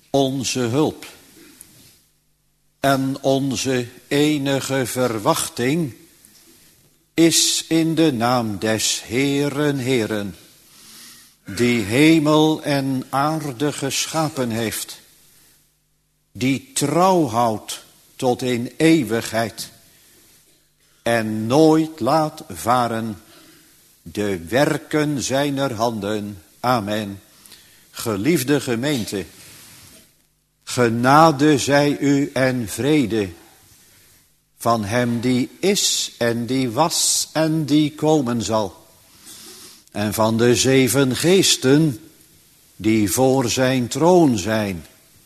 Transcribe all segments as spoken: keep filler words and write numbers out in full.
onze hulp en onze enige verwachting is in de naam des Heeren Heeren, die hemel en aarde geschapen heeft, die trouw houdt tot in eeuwigheid en nooit laat varen de werken zijner handen. Amen. Geliefde gemeente, genade zij u en vrede van hem die is en die was en die komen zal, en van de zeven geesten die voor zijn troon zijn,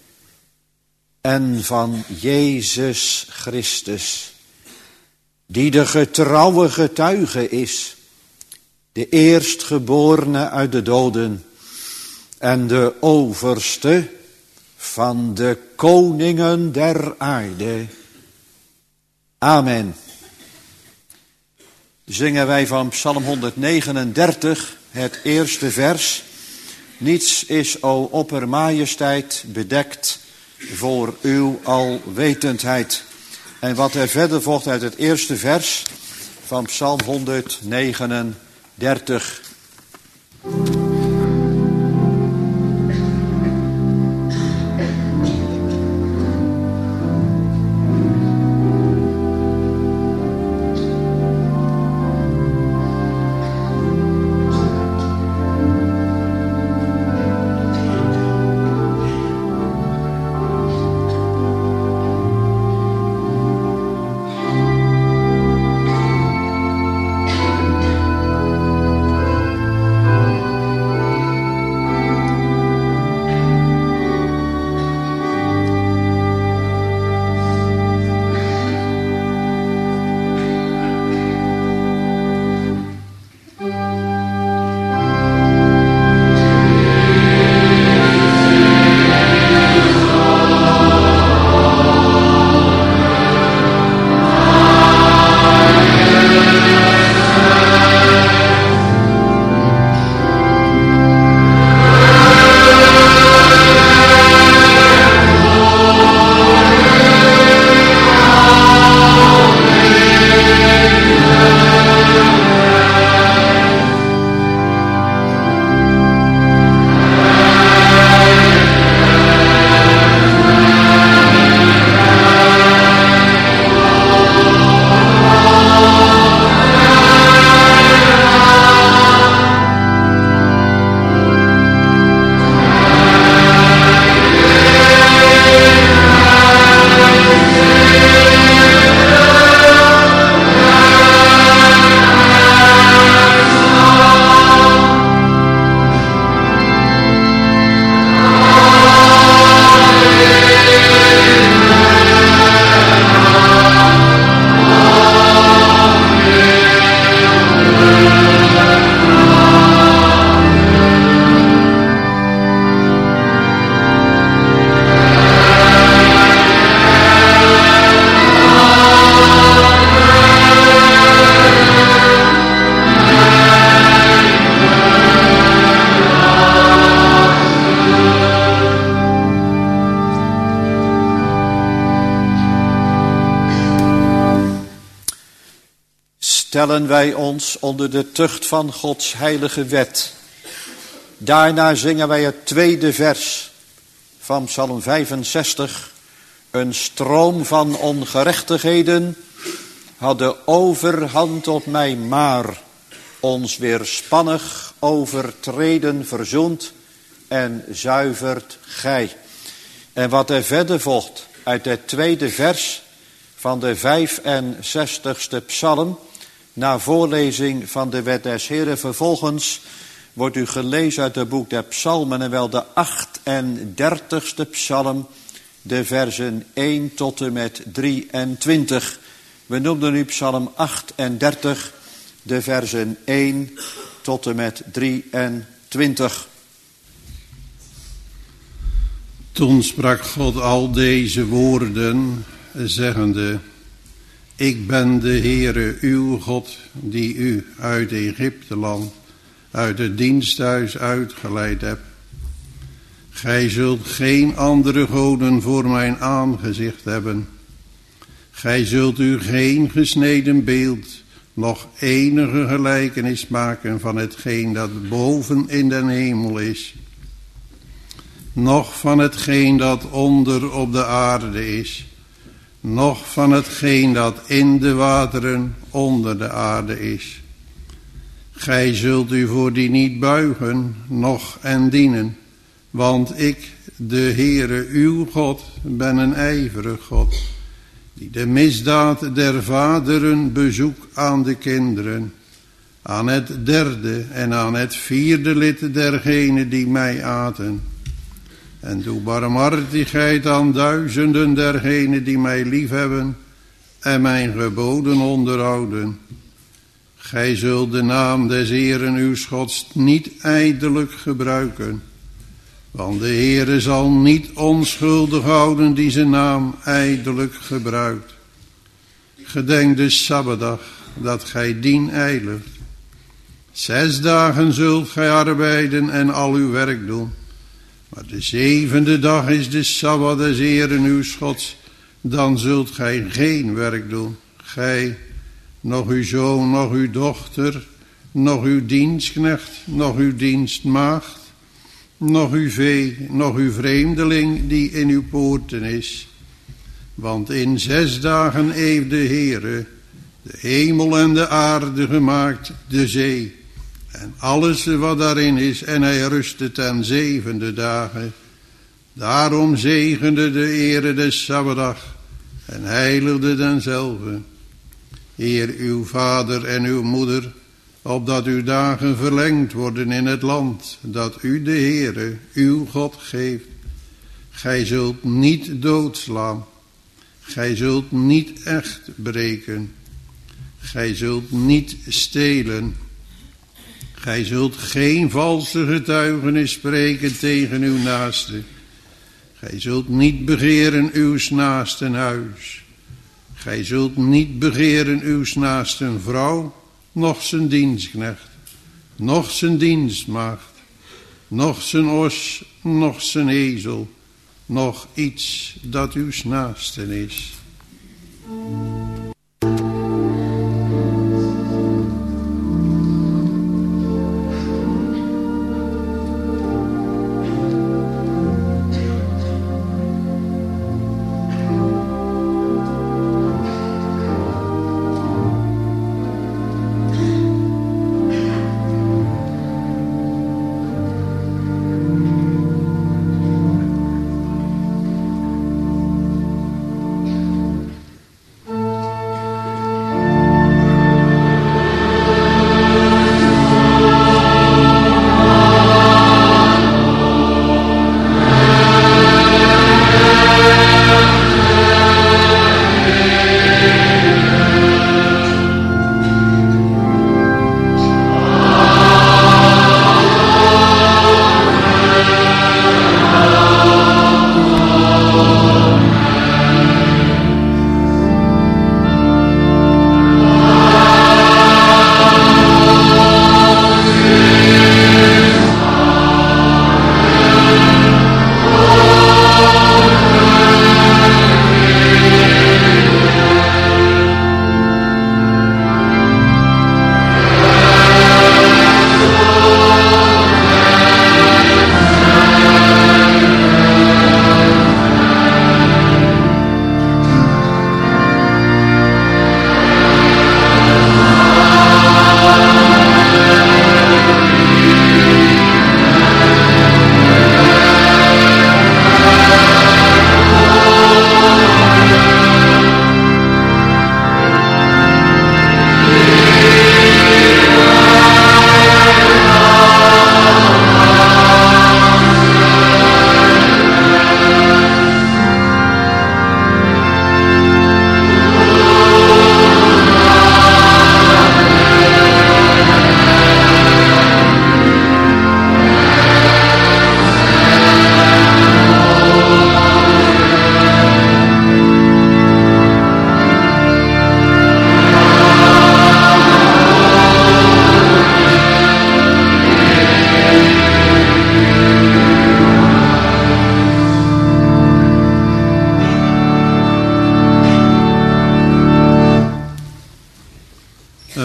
en van Jezus Christus, die de getrouwe getuige is, de eerstgeborene uit de doden en de overste van de koningen der aarde. Amen. Zingen wij van Psalm honderdnegenendertig, het eerste vers. Niets is, o oppermajesteit, bedekt voor uw alwetendheid. En wat er verder volgt uit het eerste vers van Psalm honderdnegenendertig. Stellen wij ons onder de tucht van Gods heilige wet. Daarna zingen wij het tweede vers van Psalm vijfenzestig. Een stroom van ongerechtigheden had de overhand op mij, maar ons weerspannig overtreden verzoent en zuivert gij. En wat er verder volgt uit het tweede vers van de vijfenzestigste psalm, na voorlezing van de wet des Heren, vervolgens wordt u gelezen uit het boek der psalmen, en wel de achtendertigste psalm, de versen één tot en met drieëntwintig. We noemden nu psalm achtendertig, de versen één tot en met drieëntwintig. Toen sprak God al deze woorden, zeggende: Ik ben de Heere uw God, die u uit Egypteland, uit het diensthuis uitgeleid heb. Gij zult geen andere goden voor mijn aangezicht hebben. Gij zult u geen gesneden beeld, nog enige gelijkenis maken van hetgeen dat boven in den hemel is, noch van hetgeen dat onder op de aarde is, noch van hetgeen dat in de wateren onder de aarde is. Gij zult u voor die niet buigen, noch en dienen, want ik, de Heere uw God, ben een ijverig God, die de misdaad der vaderen bezoek aan de kinderen, aan het derde en aan het vierde lid dergenen die mij aten. En doe barmhartigheid aan duizenden dergenen die mij liefhebben en mijn geboden onderhouden. Gij zult de naam des Heeren uw Gods niet ijdelijk gebruiken, want de Heere zal niet onschuldig houden die zijn naam ijdelijk gebruikt. Gedenk de Sabbatdag, dat gij dien heiligt. Zes dagen zult gij arbeiden en al uw werk doen. Maar de zevende dag is de Sabbat des Heeren uw Gods, dan zult gij geen werk doen. Gij, nog uw zoon, nog uw dochter, nog uw dienstknecht, nog uw dienstmaagd, nog uw vee, nog uw vreemdeling die in uw poorten is. Want in zes dagen heeft de Heere de hemel en de aarde gemaakt, de zee en alles wat daarin is, en hij rustte ten zevende dagen. Daarom zegende de Heere de Sabbatdag en heiligde denzelve. Eer uw vader en uw moeder, opdat uw dagen verlengd worden in het land dat u de Heere, uw God, geeft. Gij zult niet doodslaan. Gij zult niet echt breken. Gij zult niet stelen. Gij zult geen valse getuigenis spreken tegen uw naaste. Gij zult niet begeren uws naasten huis. Gij zult niet begeren uws naasten vrouw, noch zijn dienstknecht, noch zijn dienstmaagd, noch zijn os, noch zijn ezel, noch iets dat uws naasten is.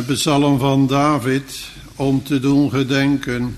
psalm van David om te doen gedenken.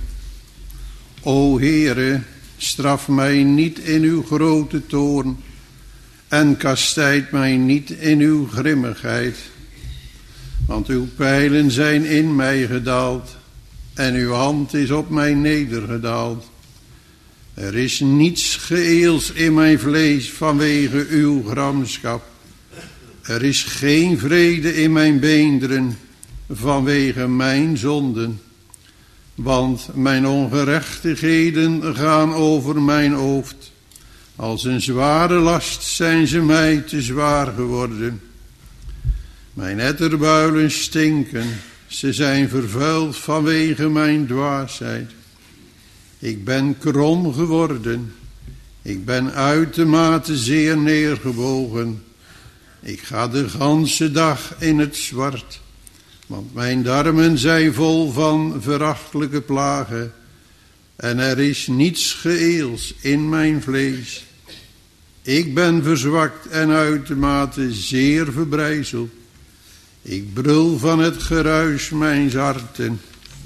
O Heere, straf mij niet in uw grote toorn en kastijd mij niet in uw grimmigheid. Want uw pijlen zijn in mij gedaald en uw hand is op mij nedergedaald. Er is niets geëels in mijn vlees vanwege uw gramschap. Er is geen vrede in mijn beenderen vanwege mijn zonden. Want mijn ongerechtigheden gaan over mijn hoofd. Als een zware last zijn ze mij te zwaar geworden. Mijn etterbuilen stinken, ze zijn vervuild vanwege mijn dwaasheid. Ik ben krom geworden, ik ben uitermate zeer neergebogen. Ik ga de ganse dag in het zwart, want mijn darmen zijn vol van verachtelijke plagen. En er is niets geëels in mijn vlees. Ik ben verzwakt en uitermate zeer verbrijzeld. Ik brul van het geruis mijns harten.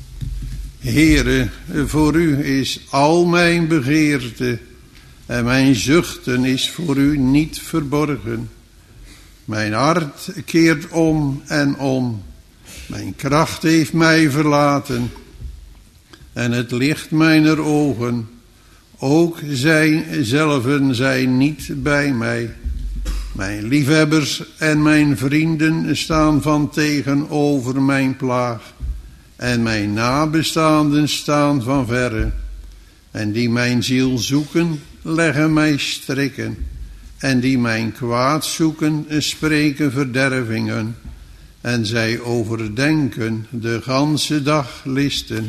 Heere, voor u is al mijn begeerte en mijn zuchten is voor u niet verborgen. Mijn hart keert om en om. Mijn kracht heeft mij verlaten en het licht mijner ogen. Ook zij zelven zijn niet bij mij. Mijn liefhebbers en mijn vrienden staan van tegenover mijn plaag. En mijn nabestaanden staan van verre. En die mijn ziel zoeken, leggen mij strikken. En die mijn kwaad zoeken, spreken verdervingen. En zij overdenken de ganse dag listen.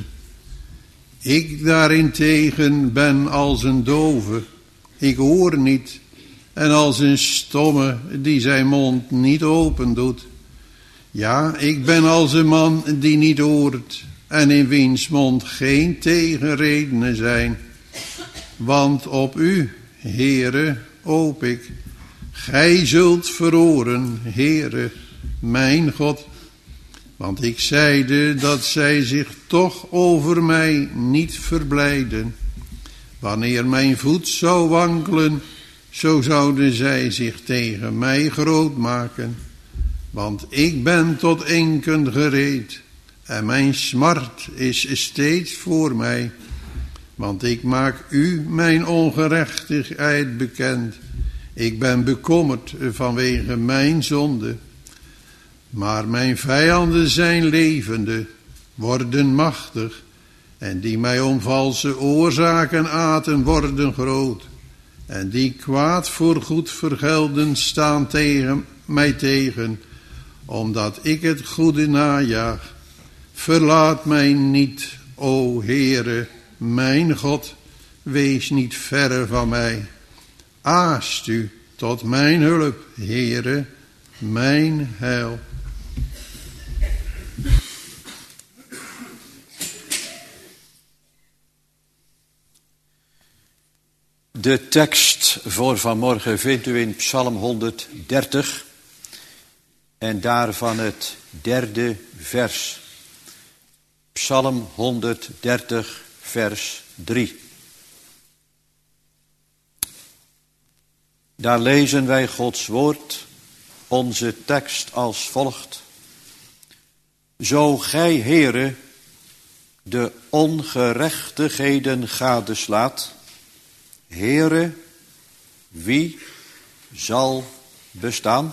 Ik daarentegen ben als een dove, ik hoor niet. En als een stomme die zijn mond niet open doet. Ja, ik ben als een man die niet hoort en in wiens mond geen tegenredenen zijn. Want op u, Heere, hoop ik. Gij zult verhoren, Heere, mijn God. Want ik zeide dat zij zich toch over mij niet verblijden. Wanneer mijn voet zou wankelen, zo zouden zij zich tegen mij groot maken. Want ik ben tot enken gereed en mijn smart is steeds voor mij. Want ik maak u mijn ongerechtigheid bekend. Ik ben bekommerd vanwege mijn zonde. Maar mijn vijanden zijn levende, worden machtig. En die mij om valse oorzaken aten, worden groot. En die kwaad voor goed vergelden, staan tegen mij tegen, omdat ik het goede najaag. Verlaat mij niet, o Heere, mijn God, wees niet verre van mij. Haast u tot mijn hulp, Heere, mijn heil. De tekst voor vanmorgen vindt u in Psalm honderddertig en daarvan het derde vers. Psalm honderddertig, vers drie. Daar lezen wij Gods woord, onze tekst als volgt. Zo gij, Heere, de ongerechtigheden gadeslaat, Heere, wie zal bestaan?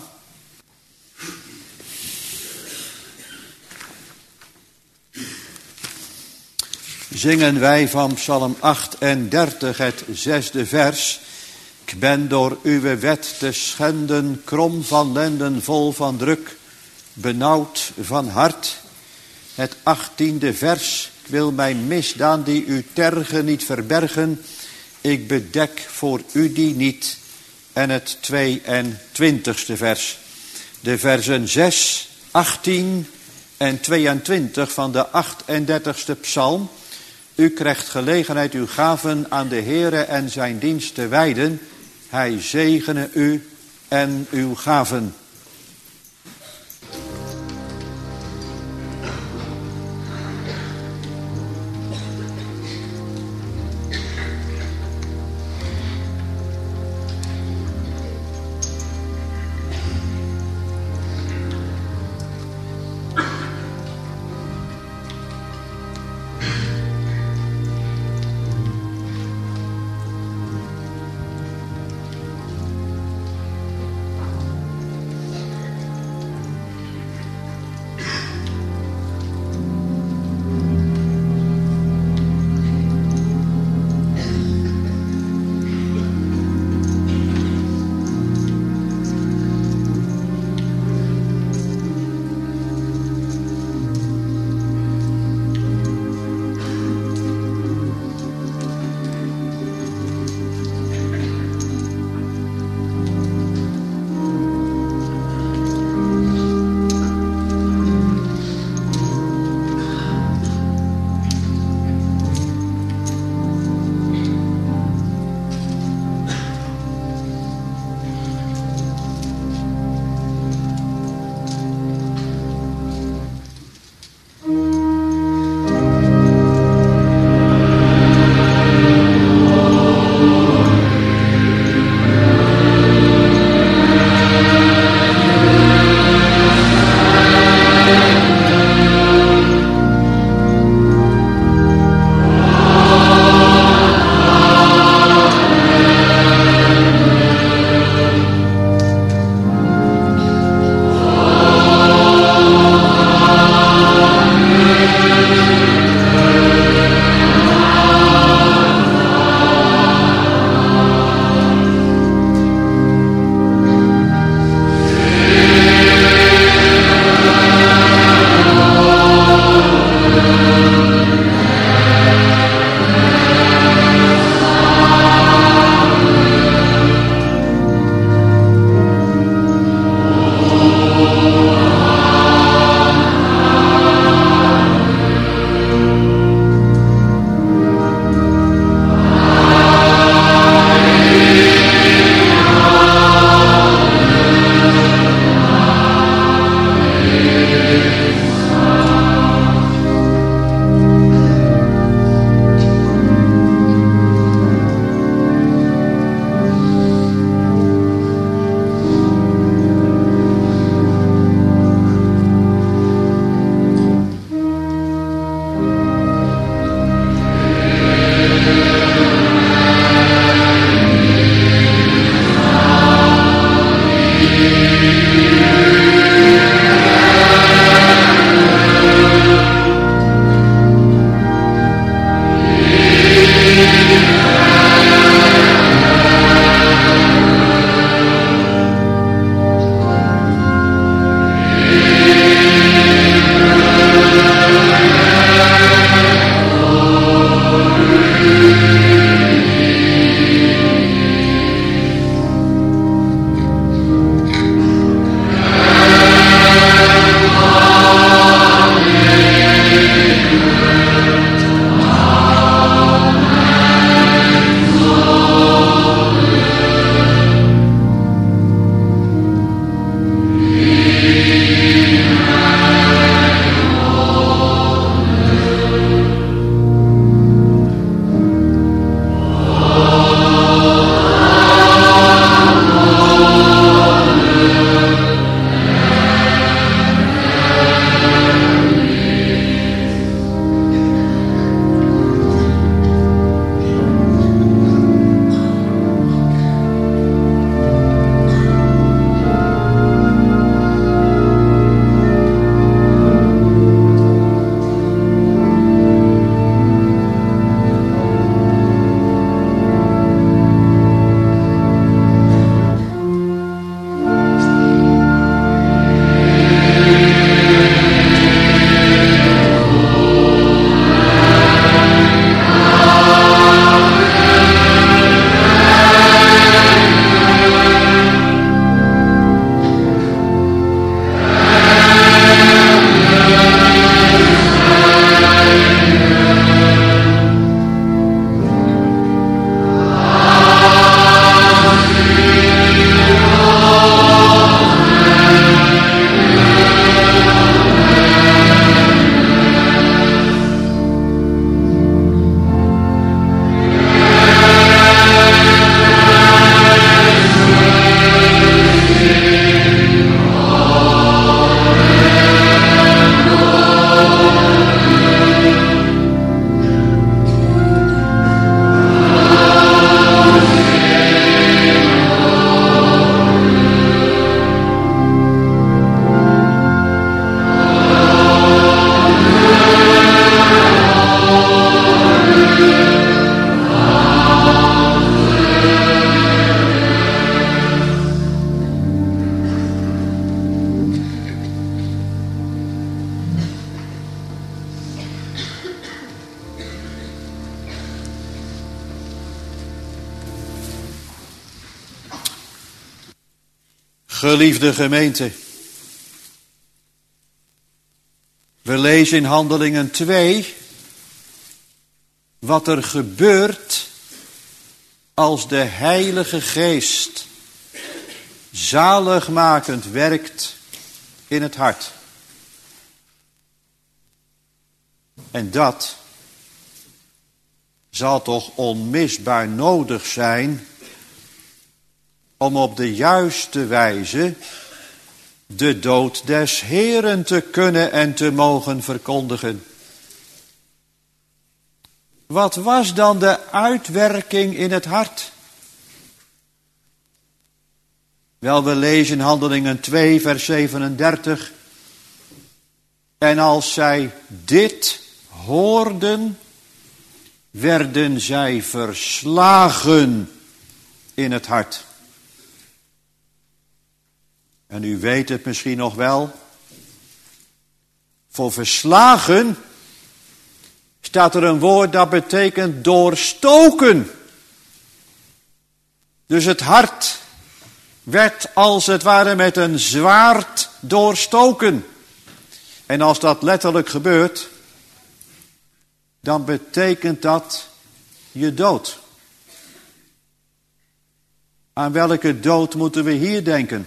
Zingen wij van Psalm achtendertig het zesde vers. Ik ben door uw wet te schenden, krom van lenden, vol van druk, benauwd van hart. Het achttiende vers. Ik wil mijn misdaan die u tergen niet verbergen. Ik bedek voor u die niet. En het tweeëntwintigste vers. De versen zes, achttien en tweeëntwintig van de achtendertigste psalm. U krijgt gelegenheid uw gaven aan de Heere en zijn dienst te wijden. Hij zegene u en uw gaven. Geliefde gemeente, we lezen in Handelingen twee wat er gebeurt als de Heilige Geest zaligmakend werkt in het hart. En dat zal toch onmisbaar nodig zijn om op de juiste wijze de dood des Heeren te kunnen en te mogen verkondigen. Wat was dan de uitwerking in het hart? Wel, we lezen in Handelingen twee, vers zevenendertig. En als zij dit hoorden, werden zij verslagen in het hart. En u weet het misschien nog wel. Voor verslagen staat er een woord dat betekent doorstoken. Dus het hart werd als het ware met een zwaard doorstoken. En als dat letterlijk gebeurt, dan betekent dat je dood. Aan welke dood moeten we hier denken?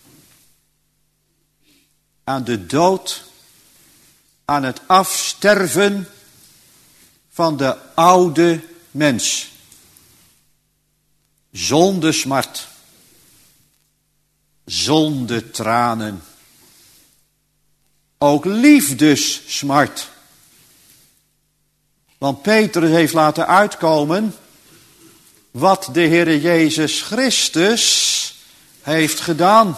Aan de dood, aan het afsterven van de oude mens. Zonder smart, zonder tranen. Ook liefdessmart. Want Petrus heeft laten uitkomen wat de Heere Jezus Christus heeft gedaan.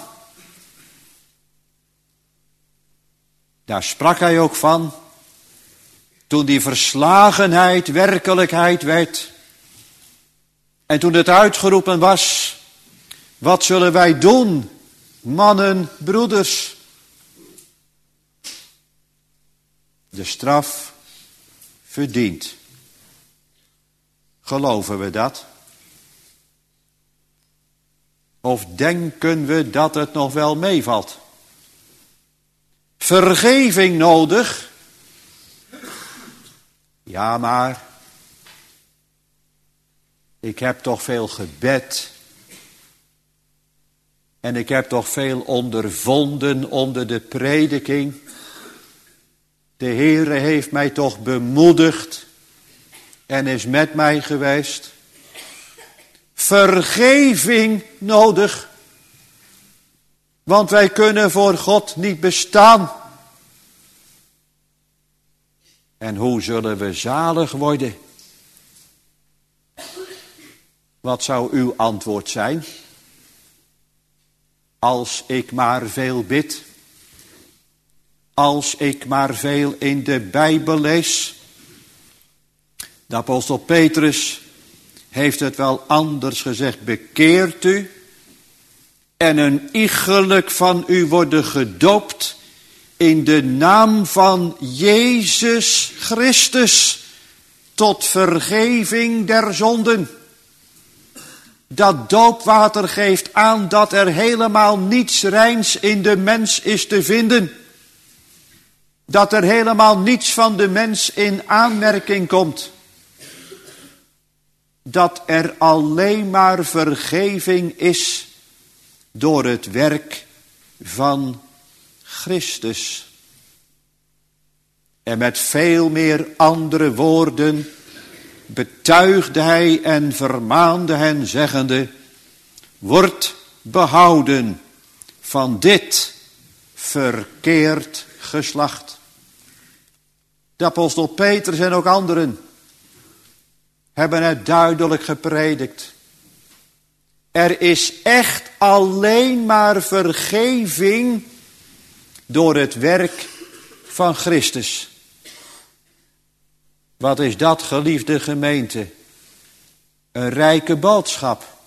Daar sprak hij ook van, toen die verslagenheid werkelijkheid werd. En toen het uitgeroepen was, wat zullen wij doen, mannen, broeders? De straf verdient. Geloven we dat? Of denken we dat het nog wel meevalt? Vergeving nodig? Ja, maar ik heb toch veel gebed. En ik heb toch veel ondervonden onder de prediking. De Heere heeft mij toch bemoedigd en is met mij geweest. Vergeving nodig. Want wij kunnen voor God niet bestaan. En hoe zullen we zalig worden? Wat zou uw antwoord zijn? Als ik maar veel bid. Als ik maar veel in de Bijbel lees. De apostel Petrus heeft het wel anders gezegd. Bekeert u en een iegelijk van u worden gedoopt in de naam van Jezus Christus tot vergeving der zonden. Dat doopwater geeft aan dat er helemaal niets reins in de mens is te vinden. Dat er helemaal niets van de mens in aanmerking komt. Dat er alleen maar vergeving is door het werk van Christus. En met veel meer andere woorden betuigde hij en vermaande hen zeggende, word behouden van dit verkeerd geslacht. De apostel Petrus en ook anderen hebben het duidelijk gepredikt. Er is echt alleen maar vergeving door het werk van Christus. Wat is dat, geliefde gemeente? Een rijke boodschap.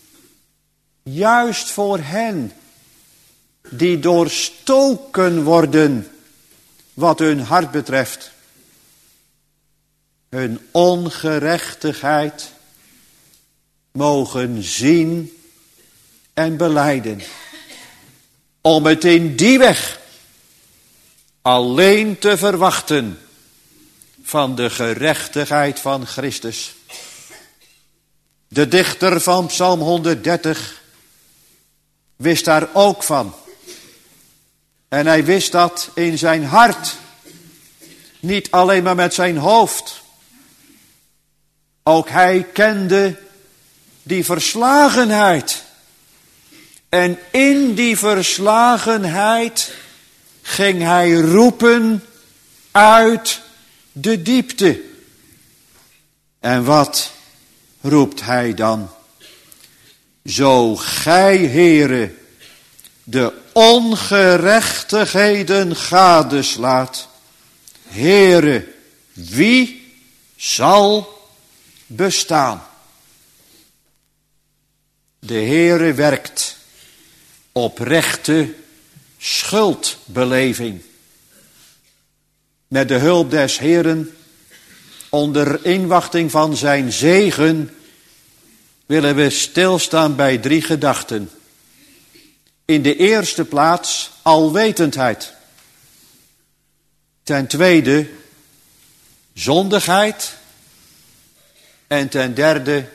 Juist voor hen die doorstoken worden wat hun hart betreft. Hun ongerechtigheid mogen zien en belijden. om het in die weg alleen te verwachten van de gerechtigheid van Christus. De dichter van Psalm honderddertig wist daar ook van. En hij wist dat in zijn hart. Niet alleen maar met zijn hoofd. Ook hij kende die verslagenheid. En in die verslagenheid ging hij roepen uit de diepte. En wat roept hij dan? Zo gij, Heere, de ongerechtigheden gadeslaat, Heere, wie zal bestaan? De Heere werkt oprechte schuldbeleving. Met de hulp des Heeren, onder inwachting van zijn zegen, willen we stilstaan bij drie gedachten. In de eerste plaats alwetendheid. Ten tweede zondigheid. En ten derde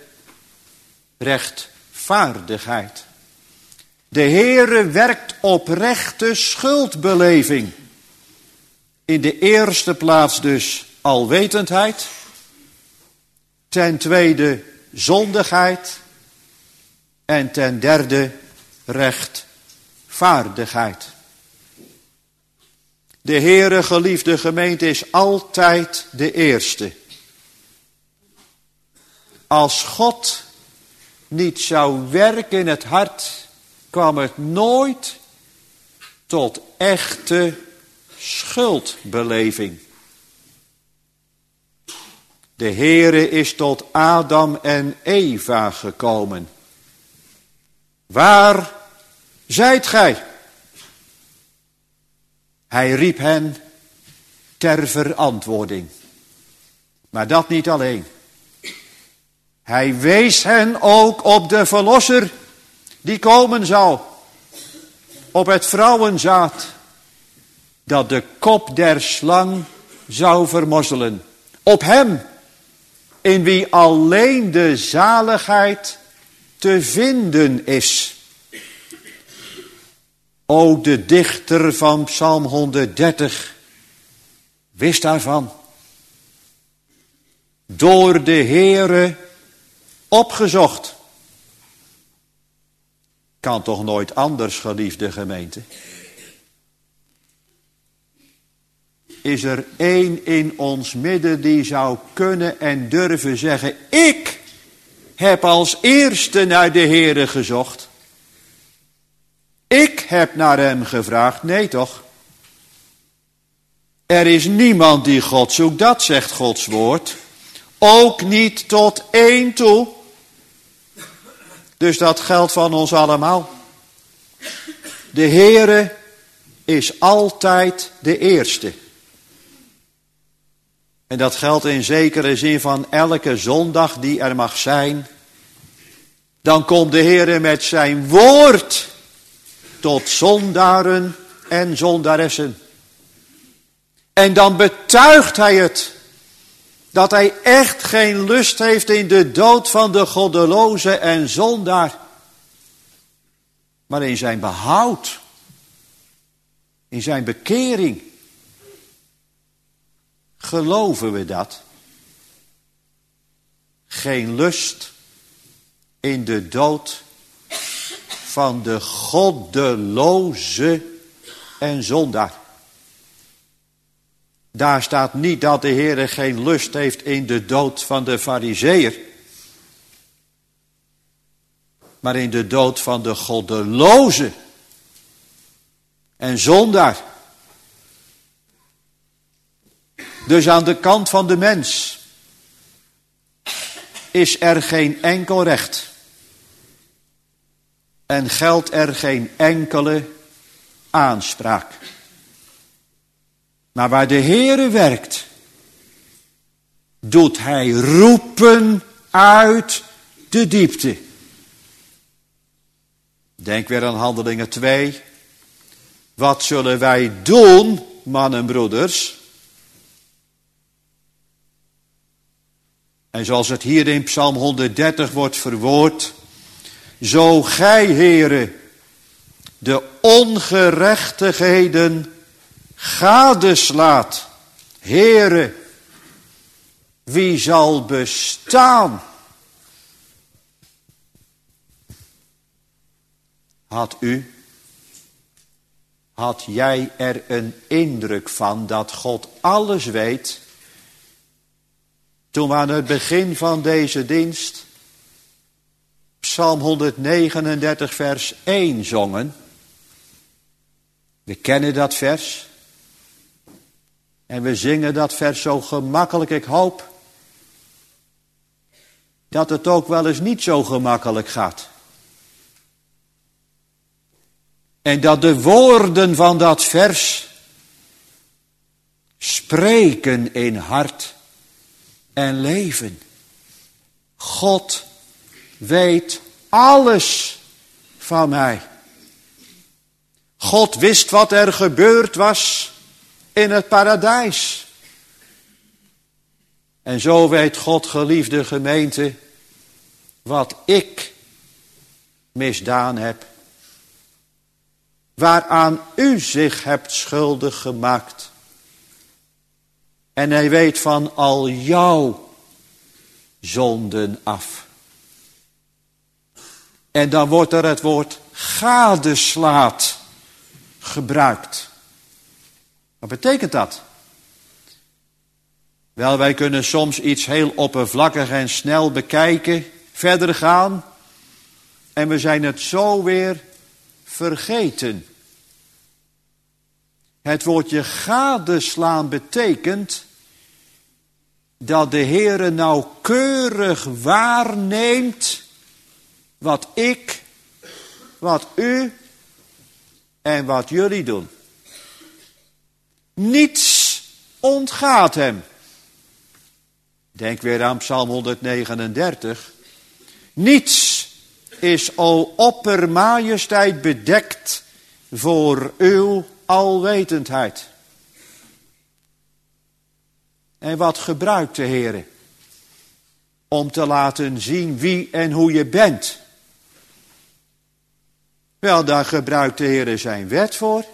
rechtvaardigheid. De Heere werkt oprechte schuldbeleving. In de eerste plaats dus alwetendheid. Ten tweede zondigheid. En ten derde rechtvaardigheid. De Heere, geliefde gemeente, is altijd de eerste. Als God niet zou werken in het hart, kwam het nooit tot echte schuldbeleving. De Heere is tot Adam en Eva gekomen. Waar zijt gij? Hij riep hen ter verantwoording. Maar dat niet alleen. Hij wees hen ook op de verlosser die komen zou. Op het vrouwenzaad dat de kop der slang zou vermorzelen. Op hem in wie alleen de zaligheid te vinden is. Ook de dichter van Psalm honderddertig wist daarvan. Door de Heere opgezocht. Kan toch nooit anders, geliefde gemeente? Is er één in ons midden die zou kunnen en durven zeggen: ik heb als eerste naar de Heere gezocht. Ik heb naar hem gevraagd. Nee toch? Er is niemand die God zoekt, dat zegt Gods woord. Ook niet tot één toe. Dus dat geldt van ons allemaal. De Heere is altijd de eerste. En dat geldt in zekere zin van elke zondag die er mag zijn. Dan komt de Heere met zijn woord tot zondaren en zondaressen. En dan betuigt hij het. Dat hij echt geen lust heeft in de dood van de goddeloze en zondaar. Maar in zijn behoud. In zijn bekering. Geloven we dat? Geen lust in de dood van de goddeloze en zondaar. Daar staat niet dat de Heere geen lust heeft in de dood van de Farizeeër. Maar in de dood van de goddeloze en zondaar. Dus aan de kant van de mens is er geen enkel recht. En geldt er geen enkele aanspraak. Maar waar de Heere werkt, doet hij roepen uit de diepte. Denk weer aan Handelingen twee, Wat zullen wij doen, mannen en broeders? En zoals het hier in Psalm honderddertig wordt verwoord, zo gij, Heere, de ongerechtigheden gadeslaat, Heere, wie zal bestaan? Had u, had jij er een indruk van dat God alles weet? Toen we aan het begin van deze dienst Psalm honderdnegenendertig vers één zongen. We kennen dat vers. En we zingen dat vers zo gemakkelijk. Ik hoop dat het ook wel eens niet zo gemakkelijk gaat. En dat de woorden van dat vers spreken in hart en leven. God weet alles van mij. God wist wat er gebeurd was in het paradijs. En zo weet God, geliefde gemeente, wat ik misdaan heb. Waaraan u zich hebt schuldig gemaakt. En hij weet van al jouw zonden af. En dan wordt er het woord gadeslaat gebruikt. Wat betekent dat? Wel, wij kunnen soms iets heel oppervlakkig en snel bekijken, verder gaan. En we zijn het zo weer vergeten. Het woordje gadeslaan betekent dat de Heere nauwkeurig waarneemt wat ik, wat u en wat jullie doen. Niets ontgaat hem. Denk weer aan Psalm honderdnegenendertig. Niets is, o oppermajesteit, bedekt voor uw alwetendheid. En wat gebruikt de Heere? Om te laten zien wie en hoe je bent. Wel, daar gebruikt de Heere zijn wet voor.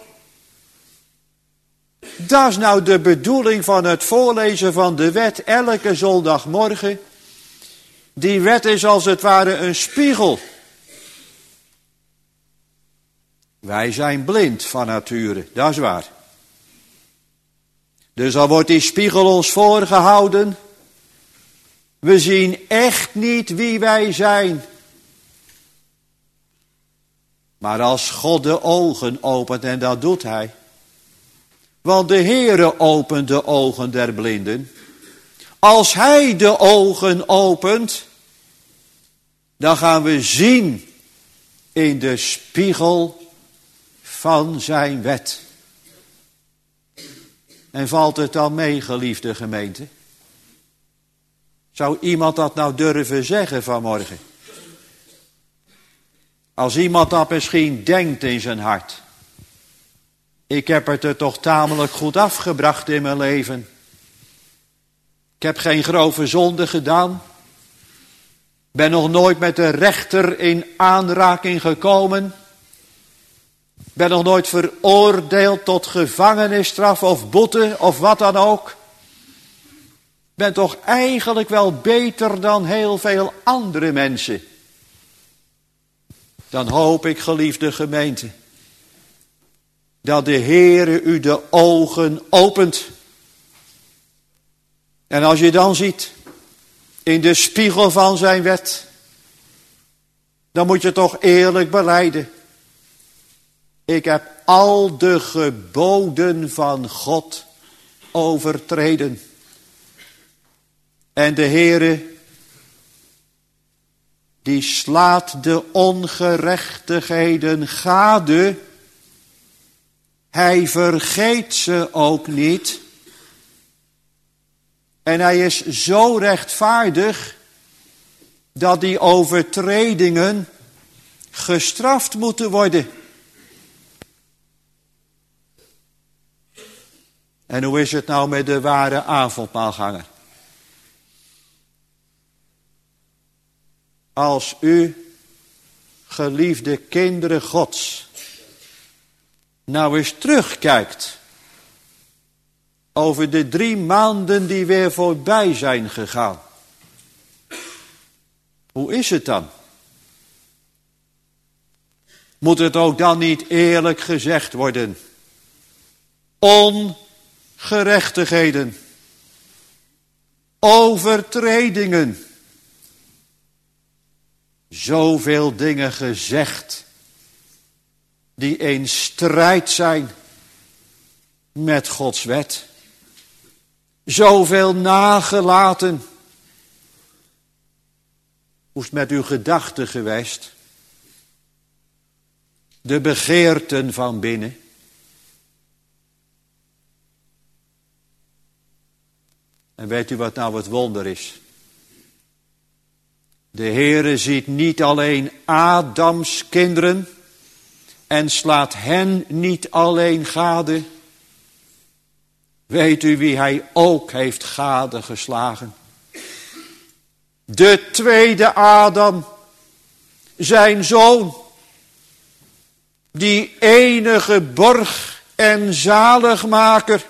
Dat is nou de bedoeling van het voorlezen van de wet elke zondagmorgen. Die wet is als het ware een spiegel. Wij zijn blind van nature, dat is waar. Dus al wordt die spiegel ons voorgehouden. We zien echt niet wie wij zijn. Maar als God de ogen opent, en dat doet hij. Want de Heere opent de ogen der blinden. Als hij de ogen opent, dan gaan we zien in de spiegel van zijn wet. En valt het dan mee, geliefde gemeente? Zou iemand dat nou durven zeggen vanmorgen? Als iemand dat misschien denkt in zijn hart. Ik heb het er toch tamelijk goed afgebracht in mijn leven. Ik heb geen grove zonde gedaan. Ben nog nooit met de rechter in aanraking gekomen. Ben nog nooit veroordeeld tot gevangenisstraf of boete of wat dan ook. Ben toch eigenlijk wel beter dan heel veel andere mensen. Dan hoop ik, geliefde gemeente, dat de Heere u de ogen opent. En als je dan ziet, in de spiegel van zijn wet, dan moet je toch eerlijk belijden. Ik heb al de geboden van God overtreden. En de Heere, die slaat de ongerechtigheden gade. Hij vergeet ze ook niet. En hij is zo rechtvaardig dat die overtredingen gestraft moeten worden. En hoe is het nou met de ware avondmaalganger? Als u, geliefde kinderen Gods, nou eens terugkijkt over de drie maanden die weer voorbij zijn gegaan. Hoe is het dan? Moet het ook dan niet eerlijk gezegd worden? Ongerechtigheden, overtredingen, zoveel dingen gezegd die in strijd zijn met Gods wet. Zoveel nagelaten. Hoe is het met uw gedachten geweest? De begeerten van binnen. En weet u wat nou het wonder is? De Heere ziet niet alleen Adams kinderen en slaat hen niet alleen gade. Weet u wie hij ook heeft gade geslagen? De tweede Adam, zijn zoon, die enige borg en zaligmaker.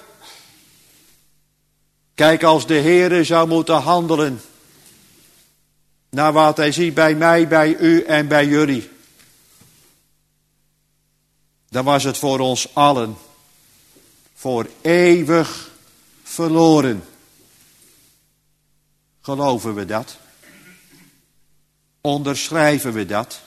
Kijk, als de Heere zou moeten handelen naar wat hij ziet bij mij, bij u en bij jullie, dan was het voor ons allen voor eeuwig verloren. Geloven we dat? Onderschrijven we dat?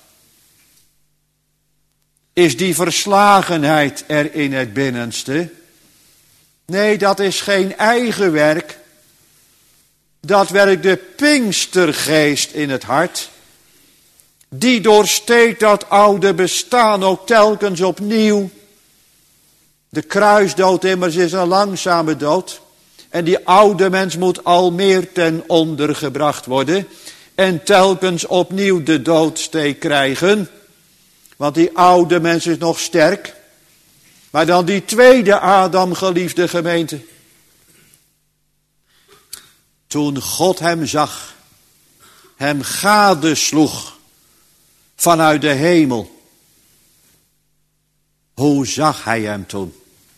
Is die verslagenheid er in het binnenste? Nee, dat is geen eigen werk. Dat werkt de Pinkstergeest in het hart. Die doorsteekt dat oude bestaan ook telkens opnieuw. De kruisdood immers is een langzame dood. En die oude mens moet al meer ten onder gebracht worden. En telkens opnieuw de doodsteek krijgen. Want die oude mens is nog sterk. Maar dan die tweede Adam, geliefde gemeente. Toen God hem zag, hem gadesloeg vanuit de hemel. Hoe zag hij hem toen?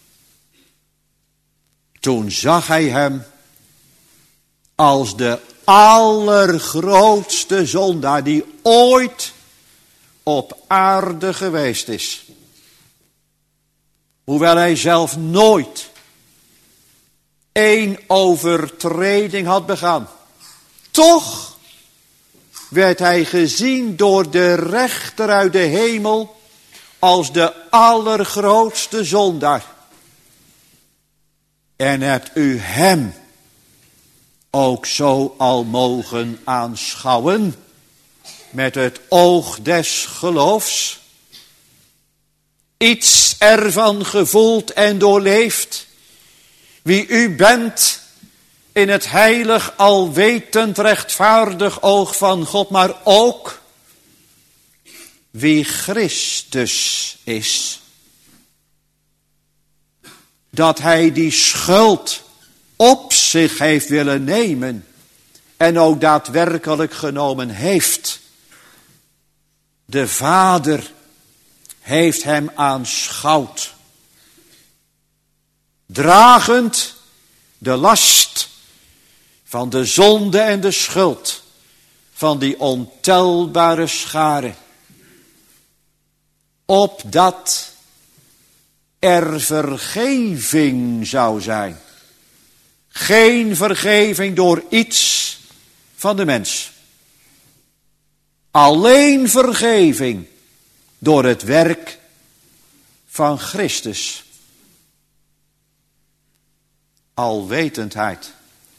Toen zag hij hem als de allergrootste zondaar die ooit op aarde geweest is. Hoewel hij zelf nooit één overtreding had begaan. Toch werd hij gezien door de rechter uit de hemel als de allergrootste zondaar. En hebt u hem ook zo al mogen aanschouwen met het oog des geloofs? Iets ervan gevoeld en doorleefd, wie u bent in het heilig, alwetend, rechtvaardig oog van God, maar ook wie Christus is. Dat hij die schuld op zich heeft willen nemen en ook daadwerkelijk genomen heeft. De Vader heeft hem aanschouwd, dragend de last van de zonde en de schuld van die ontelbare schare, opdat er vergeving zou zijn. Geen vergeving door iets van de mens. Alleen vergeving door het werk van Christus. Alwetendheid.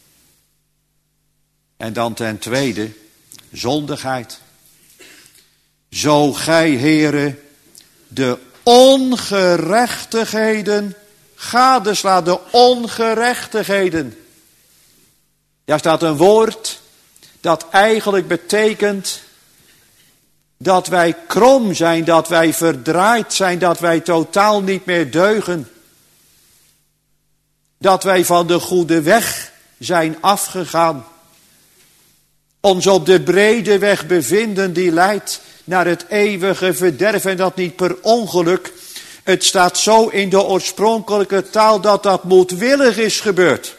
En dan ten tweede, zondigheid. Zo gij, Heere, de ongerechtigheden gadeslaat, de ongerechtigheden. Daar staat een woord dat eigenlijk betekent dat wij krom zijn, dat wij verdraaid zijn, dat wij totaal niet meer deugen. dat wij van de goede weg zijn afgegaan. Ons op de brede weg bevinden die leidt naar het eeuwige verderf en dat niet per ongeluk. Het staat zo in de oorspronkelijke taal dat dat moedwillig is gebeurd.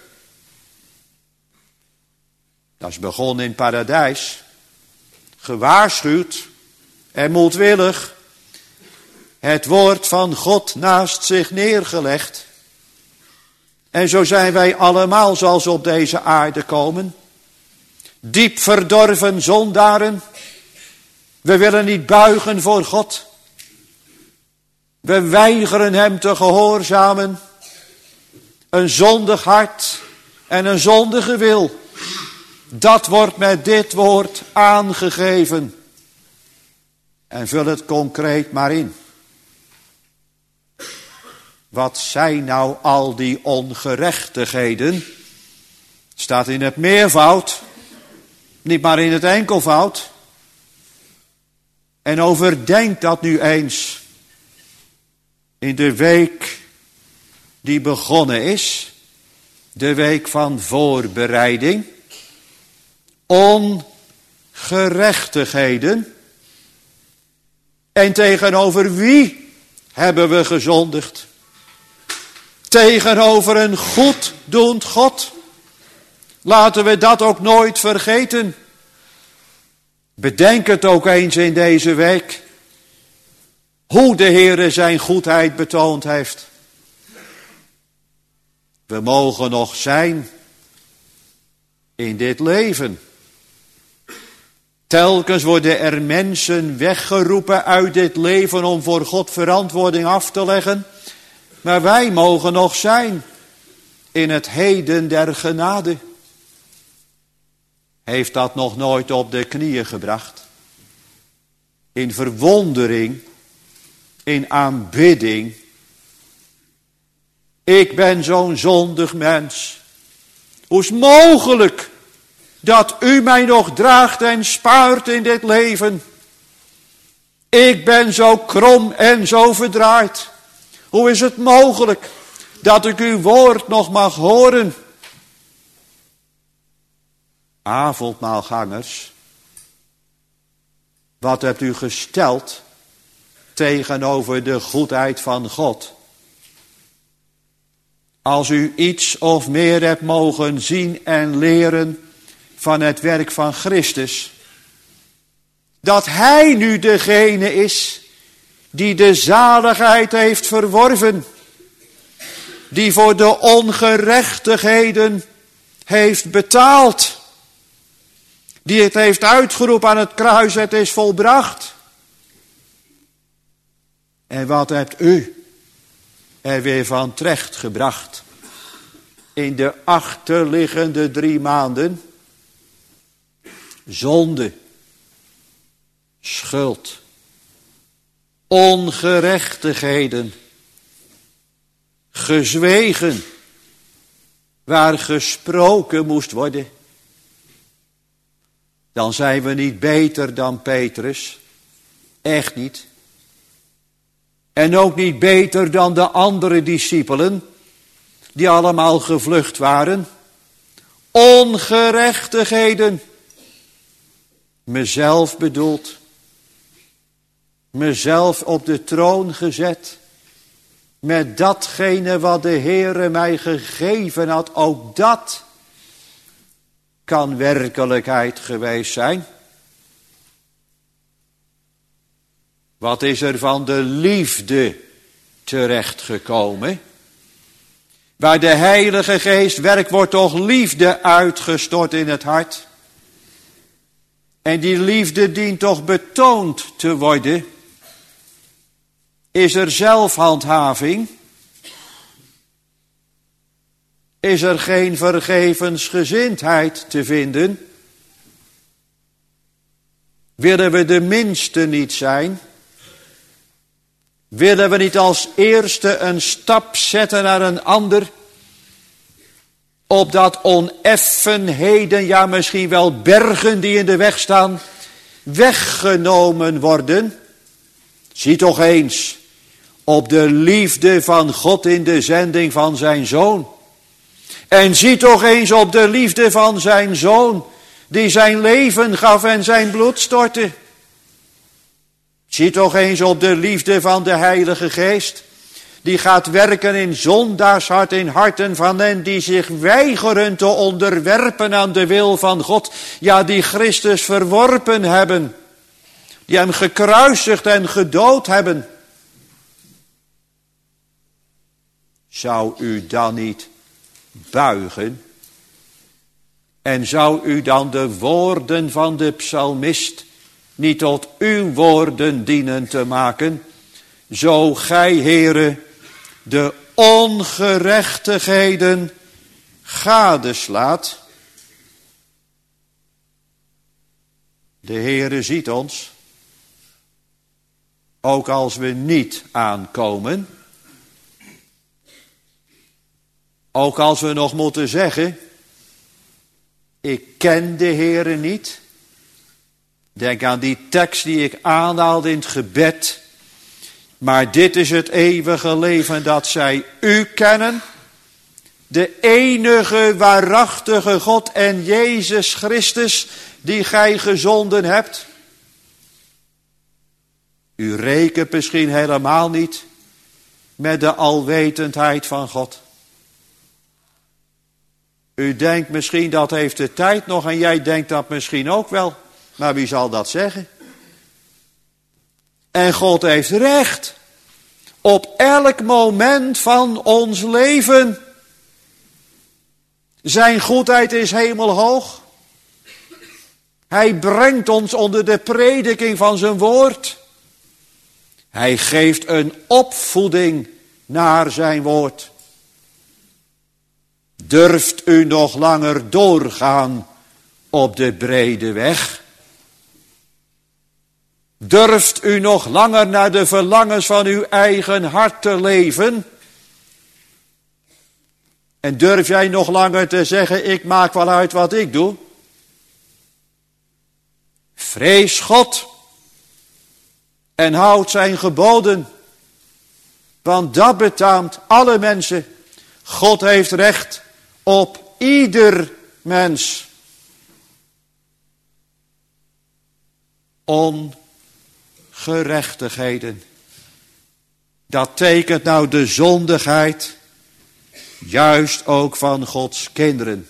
Dat is begonnen in het paradijs. Gewaarschuwd en moedwillig. Het woord van God naast zich neergelegd. En zo zijn wij allemaal zoals we op deze aarde komen. Diep verdorven zondaren. We willen niet buigen voor God. We weigeren hem te gehoorzamen. Een zondig hart en een zondige wil. Dat wordt met dit woord aangegeven. En vul het concreet maar in. Wat zijn nou al die ongerechtigheden? Staat in het meervoud, niet maar in het enkelvoud. En overdenk dat nu eens. In de week die begonnen is. De week van voorbereiding. Ongerechtigheden. En tegenover wie hebben we gezondigd? Tegenover een goeddoend God. Laten we dat ook nooit vergeten. Bedenk het ook eens in deze week. Hoe de Heere zijn goedheid betoond heeft. We mogen nog zijn in dit leven. Telkens worden er mensen weggeroepen uit dit leven om voor God verantwoording af te leggen. Maar wij mogen nog zijn in het heden der genade. Heeft dat nog nooit op de knieën gebracht? In verwondering, in aanbidding. Ik ben zo'n zondig mens. Hoe is het mogelijk dat u mij nog draagt en spaart in dit leven? Ik ben zo krom en zo verdraaid. Hoe is het mogelijk dat ik uw woord nog mag horen? Avondmaalgangers, wat hebt u gesteld tegenover de goedheid van God? Als u iets of meer hebt mogen zien en leren van het werk van Christus, dat Hij nu degene is die de zaligheid heeft verworven, die voor de ongerechtigheden heeft betaald, die het heeft uitgeroepen aan het kruis, het is volbracht. En wat hebt u er weer van terecht gebracht in de achterliggende drie maanden? Zonde, schuld, ongerechtigheden, gezwegen waar gesproken moest worden. Dan zijn we niet beter dan Petrus, echt niet. En ook niet beter dan de andere discipelen, die allemaal gevlucht waren. Ongerechtigheden, mezelf bedoeld, mezelf op de troon gezet, met datgene wat de Heere mij gegeven had, ook dat kan werkelijkheid geweest zijn. Wat is er van de liefde terechtgekomen? Waar de Heilige Geest werkt, wordt toch liefde uitgestort in het hart. En die liefde dient toch betoond te worden. Is er zelfhandhaving? Is er geen vergevensgezindheid te vinden? Willen we de minste niet zijn? Willen we niet als eerste een stap zetten naar een ander? Opdat oneffenheden, ja misschien wel bergen die in de weg staan, weggenomen worden? Zie toch eens op de liefde van God in de zending van zijn Zoon. En zie toch eens op de liefde van zijn Zoon, die zijn leven gaf en zijn bloed stortte. Zie toch eens op de liefde van de Heilige Geest, die gaat werken in zondaarshart, in harten van hen die zich weigeren te onderwerpen aan de wil van God. Ja, die Christus verworpen hebben, die hem gekruisigd en gedood hebben. Zou u dan niet buigen? En zou u dan de woorden van de psalmist niet tot uw woorden dienen te maken? Zo gij, Heere, de ongerechtigheden gadeslaat. De Heere ziet ons, ook als we niet aankomen. Ook als we nog moeten zeggen, ik ken de Heere niet. Denk aan die tekst die ik aanhaalde in het gebed. Maar dit is het eeuwige leven, dat zij u kennen, de enige waarachtige God en Jezus Christus die gij gezonden hebt. U rekent misschien helemaal niet met de alwetendheid van God. U denkt misschien dat heeft de tijd nog en jij denkt dat misschien ook wel. Maar wie zal dat zeggen? En God heeft recht op elk moment van ons leven. Zijn goedheid is hemelhoog. Hij brengt ons onder de prediking van zijn woord. Hij geeft een opvoeding naar zijn woord. Durft u nog langer doorgaan op de brede weg? Durft u nog langer naar de verlangens van uw eigen hart te leven? En durf jij nog langer te zeggen, ik maak wel uit wat ik doe? Vrees God en houd zijn geboden, want dat betaamt alle mensen. God heeft recht op ieder mens. Ongerechtigheden. Dat tekent nou de zondigheid, juist ook van Gods kinderen.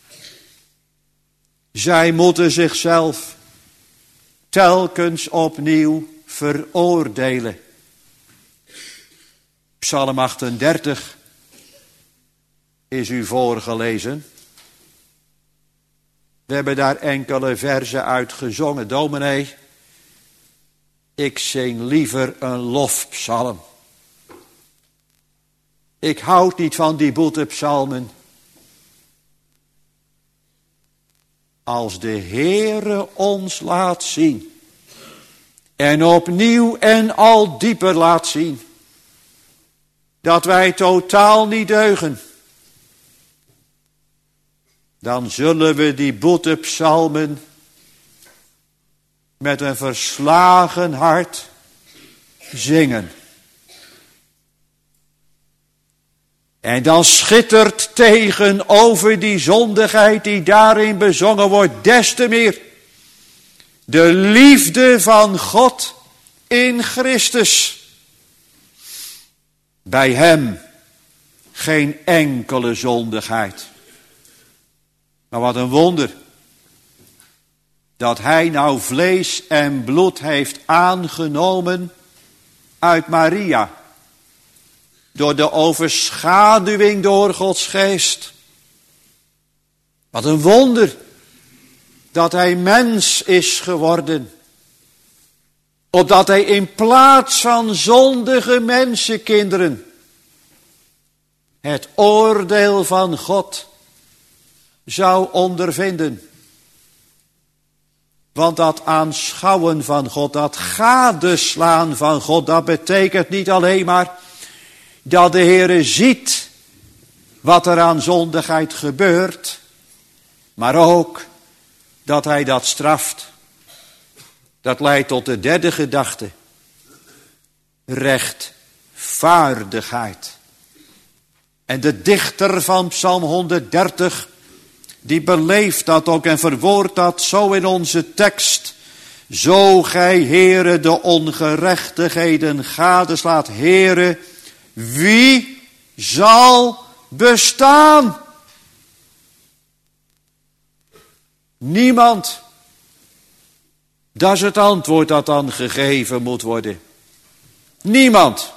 Zij moeten zichzelf telkens opnieuw veroordelen. Psalm achtendertig is u voorgelezen. We hebben daar enkele verzen uit gezongen. Dominee, ik zing liever een lofpsalm. Ik houd niet van die boetepsalmen. Als de Heere ons laat zien en opnieuw en al dieper laat zien dat wij totaal niet deugen, dan zullen we die boetepsalmen met een verslagen hart zingen. En dan schittert tegenover die zondigheid die daarin bezongen wordt des te meer de liefde van God in Christus. Bij hem geen enkele zondigheid. Maar wat een wonder, dat hij nou vlees en bloed heeft aangenomen uit Maria. Door de overschaduwing door Gods geest. Wat een wonder, dat hij mens is geworden. Opdat hij in plaats van zondige mensenkinderen het oordeel van God zou ondervinden. Want dat aanschouwen van God, dat gadeslaan van God, dat betekent niet alleen maar dat de Heere ziet wat er aan zondigheid gebeurt, maar ook dat hij dat straft. Dat leidt tot de derde gedachte. Rechtvaardigheid. En de dichter van Psalm honderddertig, die beleeft dat ook en verwoordt dat zo in onze tekst. Zo gij, Heere, de ongerechtigheden gadeslaat, Heere, wie zal bestaan? Niemand. Dat is het antwoord dat dan gegeven moet worden. Niemand.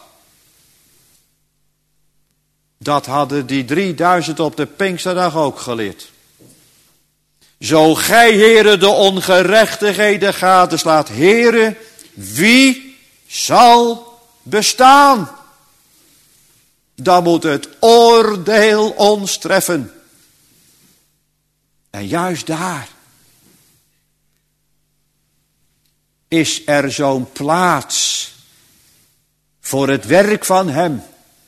Dat hadden die drieduizend op de Pinksterdag ook geleerd. Zo gij, Heere, de ongerechtigheden gadeslaat, Heere, wie zal bestaan? Dan moet het oordeel ons treffen. En juist daar is er zo'n plaats voor het werk van hem,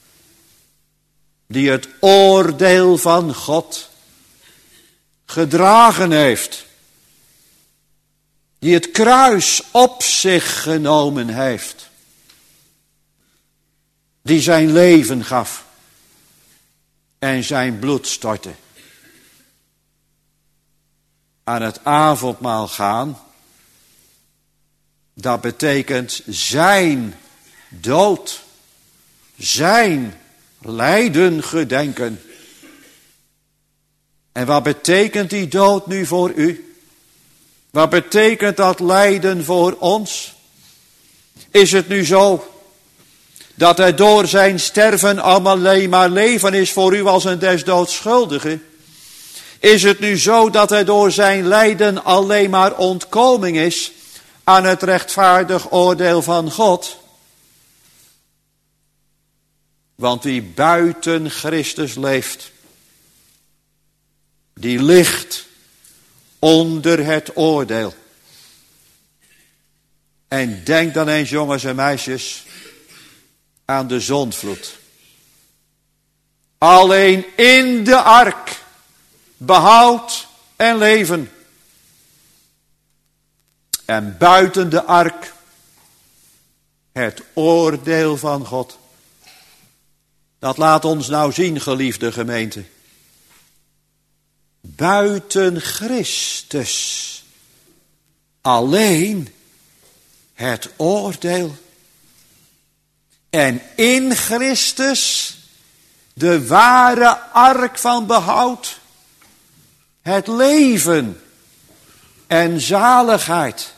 die het oordeel van God gedragen heeft, die het kruis op zich genomen heeft, die zijn leven gaf en zijn bloed stortte. Aan het avondmaal gaan, dat betekent zijn dood, zijn lijden gedenken. En wat betekent die dood nu voor u? Wat betekent dat lijden voor ons? Is het nu zo dat er door zijn sterven alleen maar leven is voor u als een des doods schuldige? Is het nu zo dat er door zijn lijden alleen maar ontkoming is aan het rechtvaardig oordeel van God? Want wie buiten Christus leeft, die ligt onder het oordeel. En denk dan eens, jongens en meisjes, aan de zondvloed. Alleen in de ark behoud en leven. En buiten de ark het oordeel van God. Dat laat ons nou zien, geliefde gemeente. Buiten Christus alleen het oordeel. En in Christus de ware ark van behoud. Het leven en zaligheid.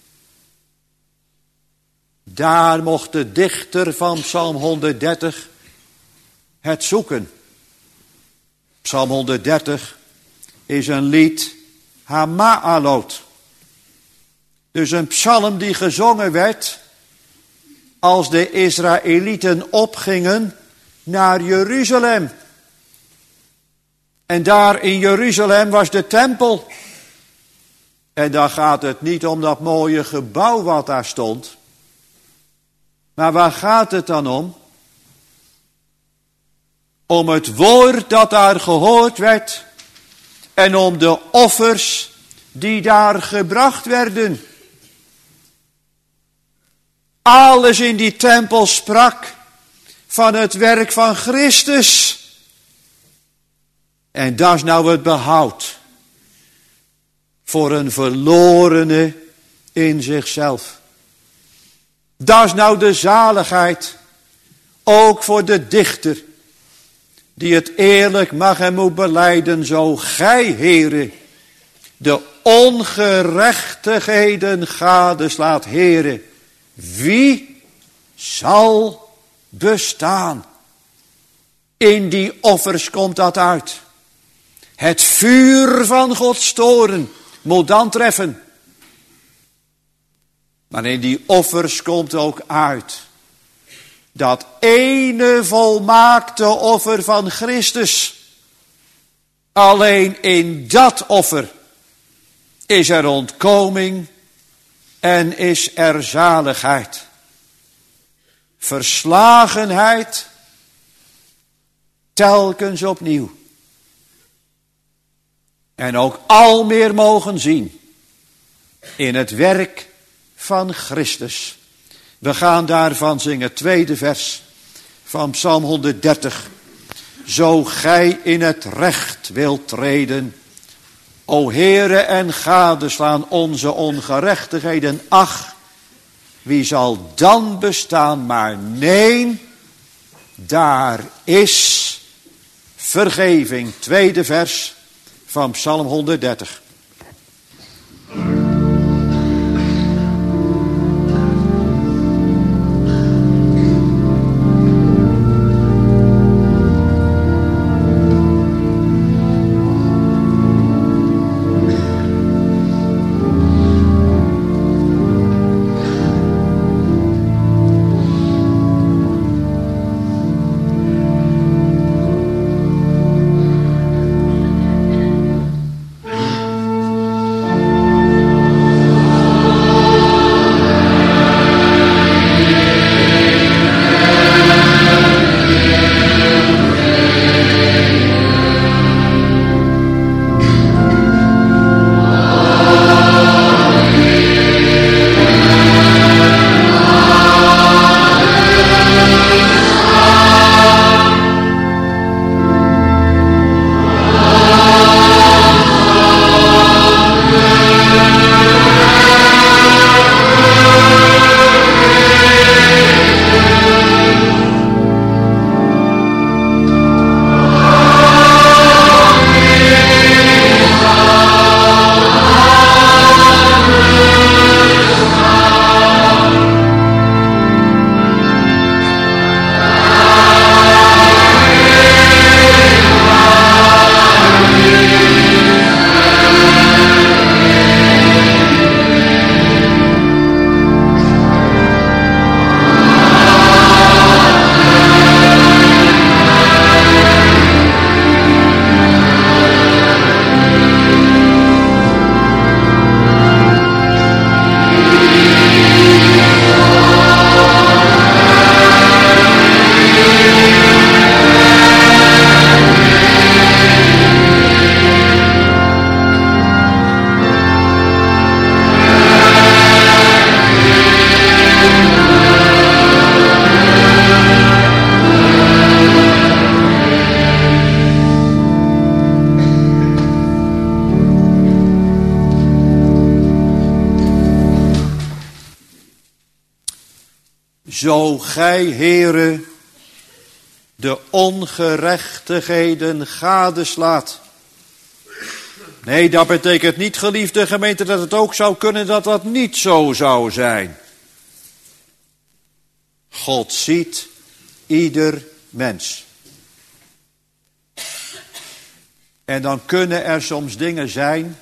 Daar mocht de dichter van Psalm honderddertig het zoeken. Psalm honderddertig is een lied Hama'alot. Dus een psalm die gezongen werd als de Israëlieten opgingen naar Jeruzalem. En daar in Jeruzalem was de tempel. En dan gaat het niet om dat mooie gebouw wat daar stond. Maar waar gaat het dan om? Om het woord dat daar gehoord werd. En om de offers die daar gebracht werden. Alles in die tempel sprak van het werk van Christus. En dat is nou het behoud voor een verlorene in zichzelf. Dat is nou de zaligheid, ook voor de dichter, die het eerlijk mag en moet belijden, zo gij, Heere, de ongerechtigheden gadeslaat, Heere, wie zal bestaan? In die offers komt dat uit. Het vuur van Gods toorn moet dan treffen. Maar in die offers komt ook uit dat ene volmaakte offer van Christus. Alleen in dat offer is er ontkoming en is er zaligheid. Verslagenheid telkens opnieuw. En ook al meer mogen zien in het werk van Christus. We gaan daarvan zingen, tweede vers van Psalm honderddertig. zo gij in het recht wilt treden. O Heere, en gadeslaan onze ongerechtigheden. Ach, wie zal dan bestaan? Maar nee, daar is vergeving. Tweede vers van Psalm honderddertig. Zo gij, Heere, de ongerechtigheden gadeslaat. Nee, dat betekent niet, geliefde gemeente, dat het ook zou kunnen dat dat niet zo zou zijn. God ziet ieder mens. En dan kunnen er soms dingen zijn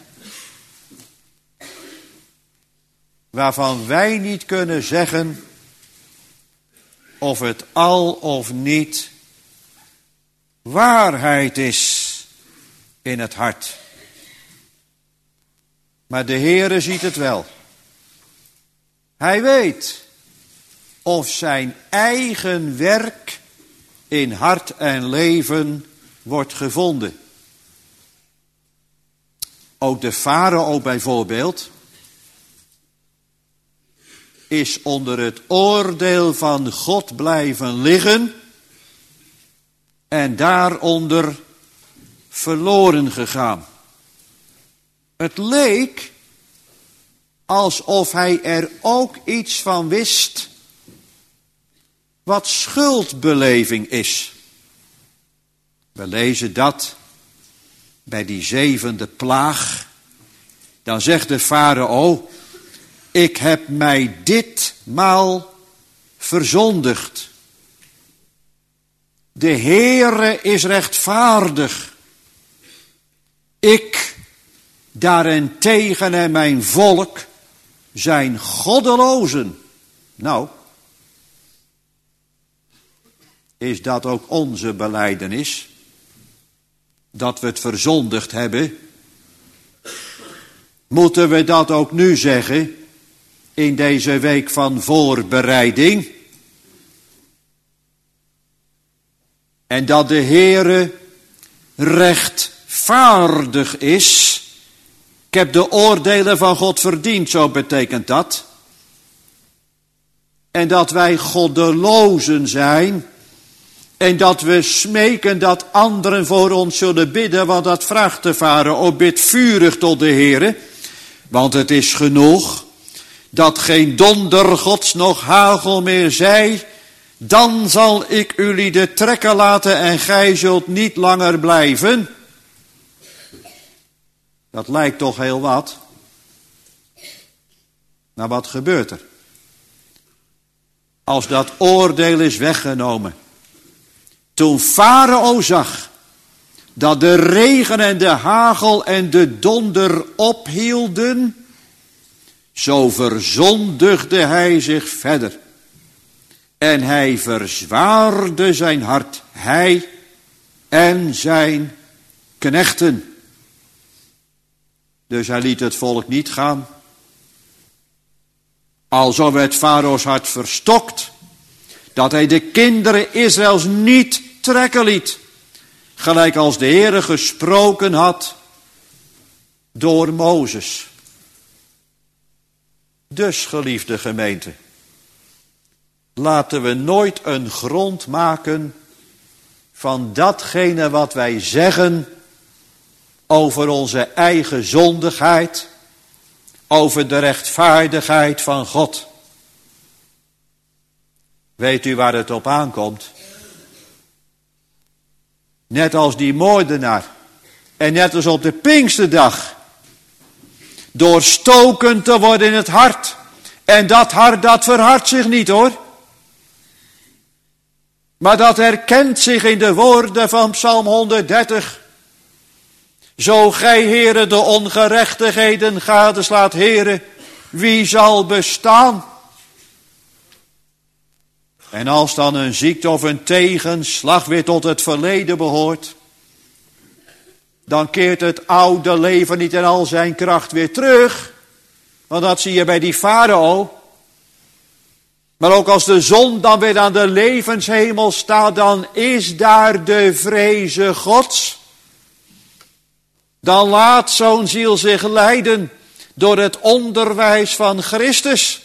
waarvan wij niet kunnen zeggen of het al of niet waarheid is in het hart. Maar de Heere ziet het wel. Hij weet of zijn eigen werk in hart en leven wordt gevonden. Ook de farao bijvoorbeeld is onder het oordeel van God blijven liggen en daaronder verloren gegaan. Het leek alsof hij er ook iets van wist wat schuldbeleving is. We lezen dat bij die zevende plaag. Dan zegt de farao: ik heb mij ditmaal verzondigd. De Heere is rechtvaardig. Ik daarentegen en mijn volk zijn goddelozen. Nou, is dat ook onze belijdenis? Dat we het verzondigd hebben? Moeten we dat ook nu zeggen in deze week van voorbereiding? En dat de Heere rechtvaardig is. Ik heb de oordelen van God verdiend, zo betekent dat. En dat wij goddelozen zijn En dat we smeken dat anderen voor ons zullen bidden, want dat vraagt de farao. Bid vurig tot de Heere, want het is genoeg dat geen donder Gods nog hagel meer zij. Dan zal ik jullie de trekken laten en gij zult niet langer blijven. Dat lijkt toch heel wat. Nou, wat gebeurt er? Als dat oordeel is weggenomen. Toen Farao zag dat de regen en de hagel en de donder ophielden, zo verzondigde hij zich verder. En hij verzwaarde zijn hart, hij en zijn knechten. Dus hij liet het volk niet gaan. Alzo werd Farao's hart verstokt, dat hij de kinderen Israëls niet trekken liet, gelijk als de Heere gesproken had door Mozes. Dus, geliefde gemeente, laten we nooit een grond maken van datgene wat wij zeggen over onze eigen zondigheid, over de rechtvaardigheid van God. Weet u waar het op aankomt? Net als die moordenaar en net als op de Pinksterdag, doorstoken te worden in het hart. En dat hart, dat verhardt zich niet, hoor. Maar dat herkent zich in de woorden van Psalm honderddertig. Zo gij, Heere, de ongerechtigheden gadeslaat, Heere, wie zal bestaan? En als dan een ziekte of een tegenslag weer tot het verleden behoort, dan keert het oude leven niet in al zijn kracht weer terug. Want dat zie je bij die farao. Maar ook als de zon dan weer aan de levenshemel staat, dan is daar de vreze Gods. Dan laat zo'n ziel zich leiden door het onderwijs van Christus.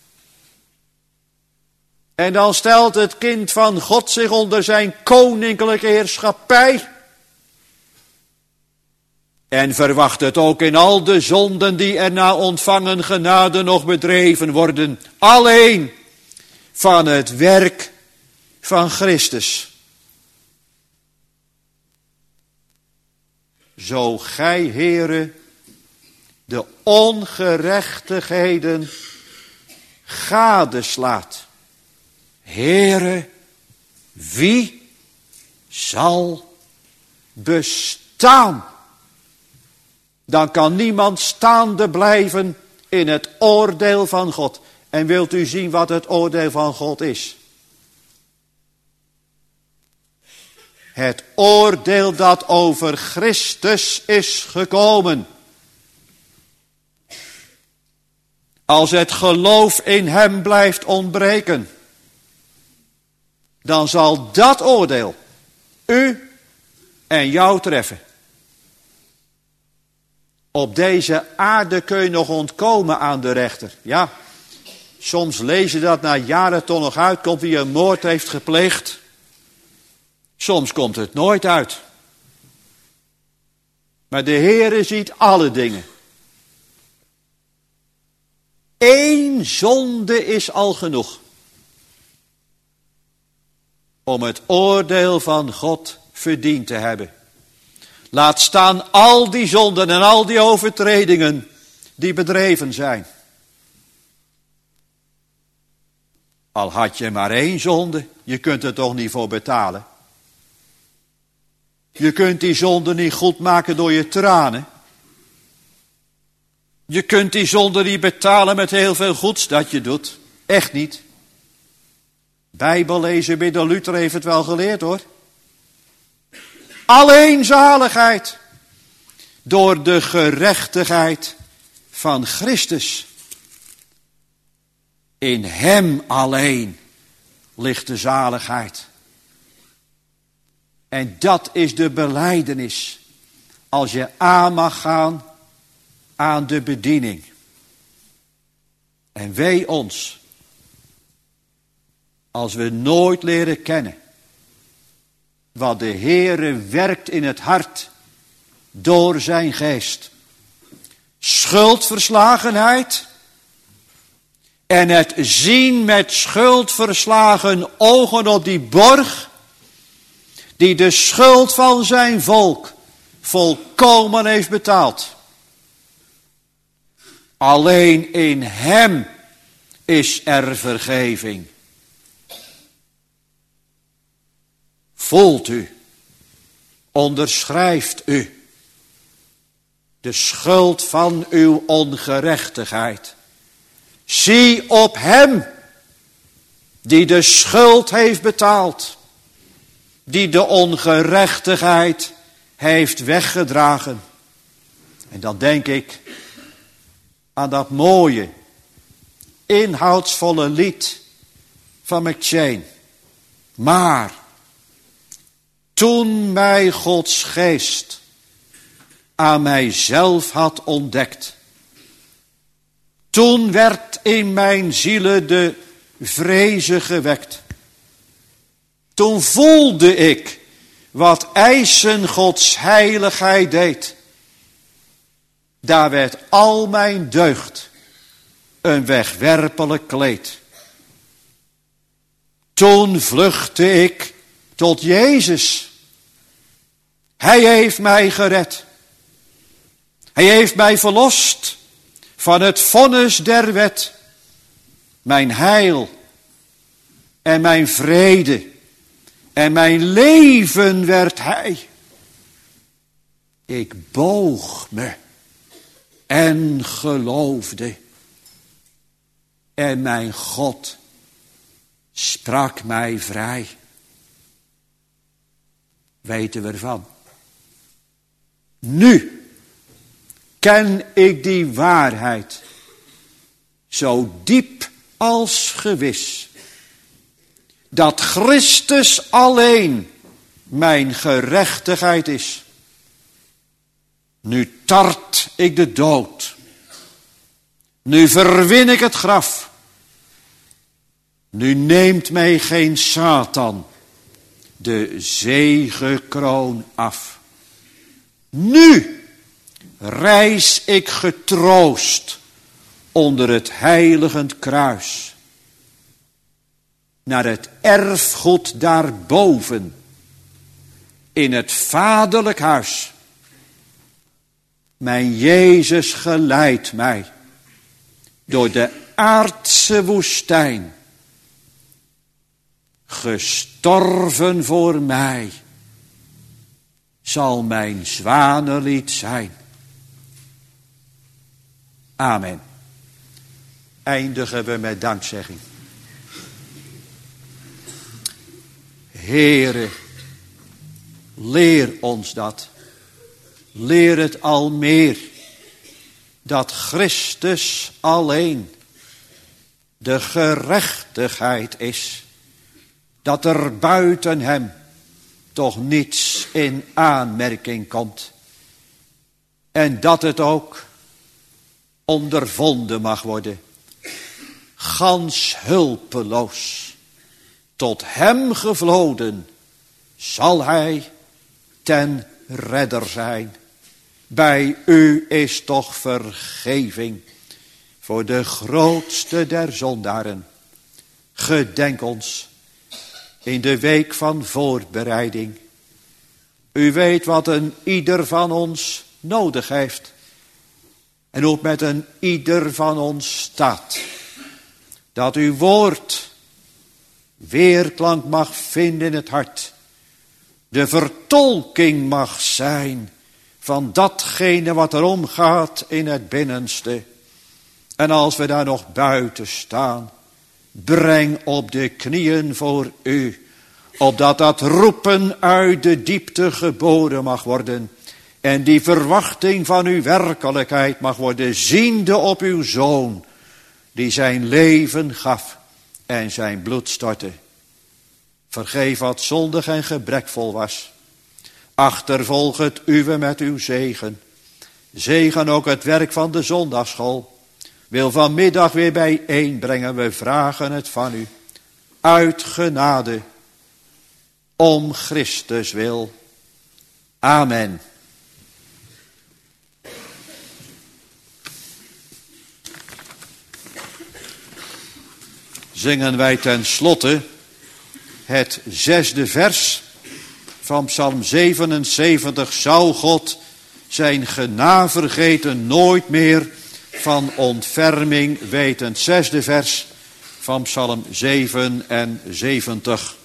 En dan stelt het kind van God zich onder zijn koninklijke heerschappij. En verwacht het ook in al de zonden die er na ontvangen genade nog bedreven worden. Alleen van het werk van Christus. Zo gij, Heere, de ongerechtigheden gadeslaat. Heere, wie zal bestaan? Dan kan niemand staande blijven in het oordeel van God. En wilt u zien wat het oordeel van God is? Het oordeel dat over Christus is gekomen. Als het geloof in hem blijft ontbreken, dan zal dat oordeel u en jou treffen. Op deze aarde kun je nog ontkomen aan de rechter. Ja, soms lees je dat na jaren toch nog uitkomt wie een moord heeft gepleegd. Soms komt het nooit uit. Maar de Heere ziet alle dingen. Eén zonde is al genoeg om het oordeel van God verdiend te hebben. Laat staan al die zonden en al die overtredingen die bedreven zijn. Al had je maar één zonde, je kunt er toch niet voor betalen. Je kunt die zonde niet goed maken door je tranen. Je kunt die zonde niet betalen met heel veel goeds dat je doet. Echt niet. Bijbel lezen bij de Luther heeft het wel geleerd, hoor. Alleen zaligheid door de gerechtigheid van Christus. In hem alleen ligt de zaligheid. En dat is de belijdenis als je aan mag gaan aan de bediening. En wee ons als we nooit leren kennen wat de Heere werkt in het hart door zijn geest. Schuldverslagenheid en het zien met schuldverslagen ogen op die borg die de schuld van zijn volk volkomen heeft betaald. Alleen in hem is er vergeving. Voelt u, onderschrijft u de schuld van uw ongerechtigheid. Zie op hem die de schuld heeft betaald, die de ongerechtigheid heeft weggedragen. En dan denk ik aan dat mooie, inhoudsvolle lied van McChain. Maar toen mij Gods geest aan mijzelf had ontdekt, toen werd in mijn ziele de vreze gewekt. Toen voelde ik wat eisen Gods heiligheid deed. Daar werd al mijn deugd een wegwerpelijk kleed. Toen vluchtte ik tot Jezus. Hij heeft mij gered. Hij heeft mij verlost van het vonnis der wet. Mijn heil en mijn vrede en mijn leven werd hij. Ik boog me en geloofde. En mijn God sprak mij vrij. Weten we ervan? Nu ken ik die waarheid zo diep als gewis, dat Christus alleen mijn gerechtigheid is. Nu tart ik de dood. Nu verwin ik het graf. Nu neemt mij geen Satan de zegekroon af. Nu reis ik getroost onder het heiligend kruis naar het erfgoed daarboven in het vaderlijk huis. Mijn Jezus geleidt mij door de aardse woestijn, gestorven voor mij, zal mijn zwanenlied zijn. Amen. Eindigen we met dankzegging. Heere, leer ons dat. Leer het al meer. Dat Christus alleen de gerechtigheid is. Dat er buiten hem toch niets in aanmerking komt. En dat het ook ondervonden mag worden. Gans hulpeloos. Tot hem gevloden zal hij ten redder zijn. Bij u is toch vergeving voor de grootste der zondaren. Gedenk ons in de week van voorbereiding. U weet wat een ieder van ons nodig heeft. En hoe het met een ieder van ons staat. Dat uw woord weerklank mag vinden in het hart. De vertolking mag zijn van datgene wat er omgaat in het binnenste. En als we daar nog buiten staan, breng op de knieën voor u, opdat dat roepen uit de diepte geboren mag worden. En die verwachting van uw werkelijkheid mag worden, ziende op uw Zoon, die zijn leven gaf en zijn bloed stortte. Vergeef wat zondig en gebrekvol was. Achtervolg het uwe met uw zegen. Zegen ook het werk van de zondagsschool. Wil vanmiddag weer bijeenbrengen, we vragen het van u. Uit genade. om Christus wil. Amen. Zingen wij ten slotte het zesde vers van Psalm zevenenzeventig. Zou God zijn genade vergeten, nooit meer van ontferming weten. Het zesde vers van Psalm zevenenzeventig.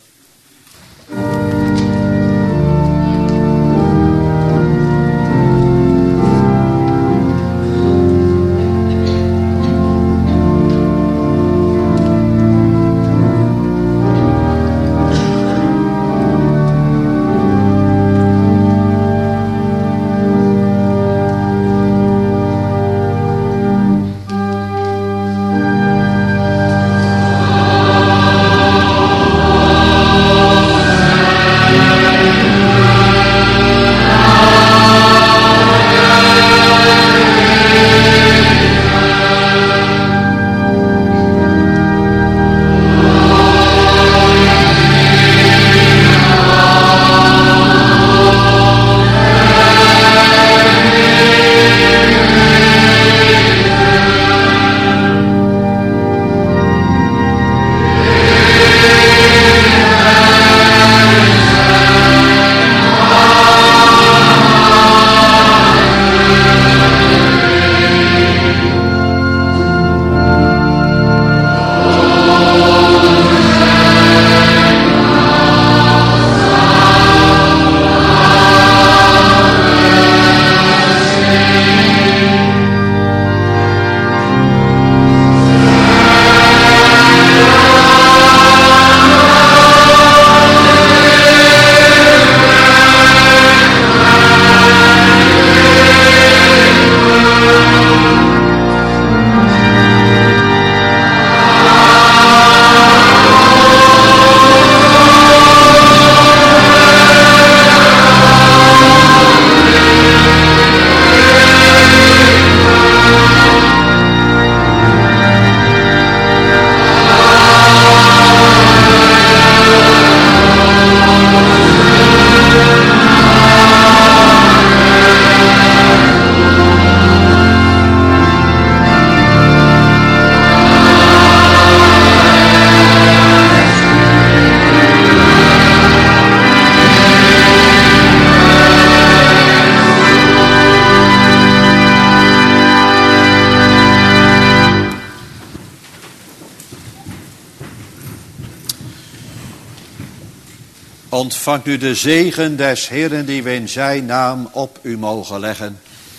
Ontvangt u de zegen des Heeren die we in zijn naam op u mogen leggen.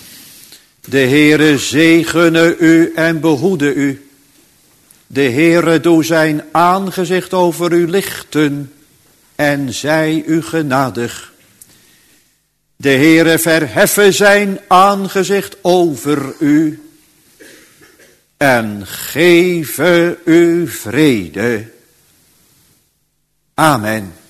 De Heere zegene u en behoede u. De Heere doe zijn aangezicht over u lichten en zij u genadig. De Heere verheffe zijn aangezicht over u en geeve u vrede. Amen.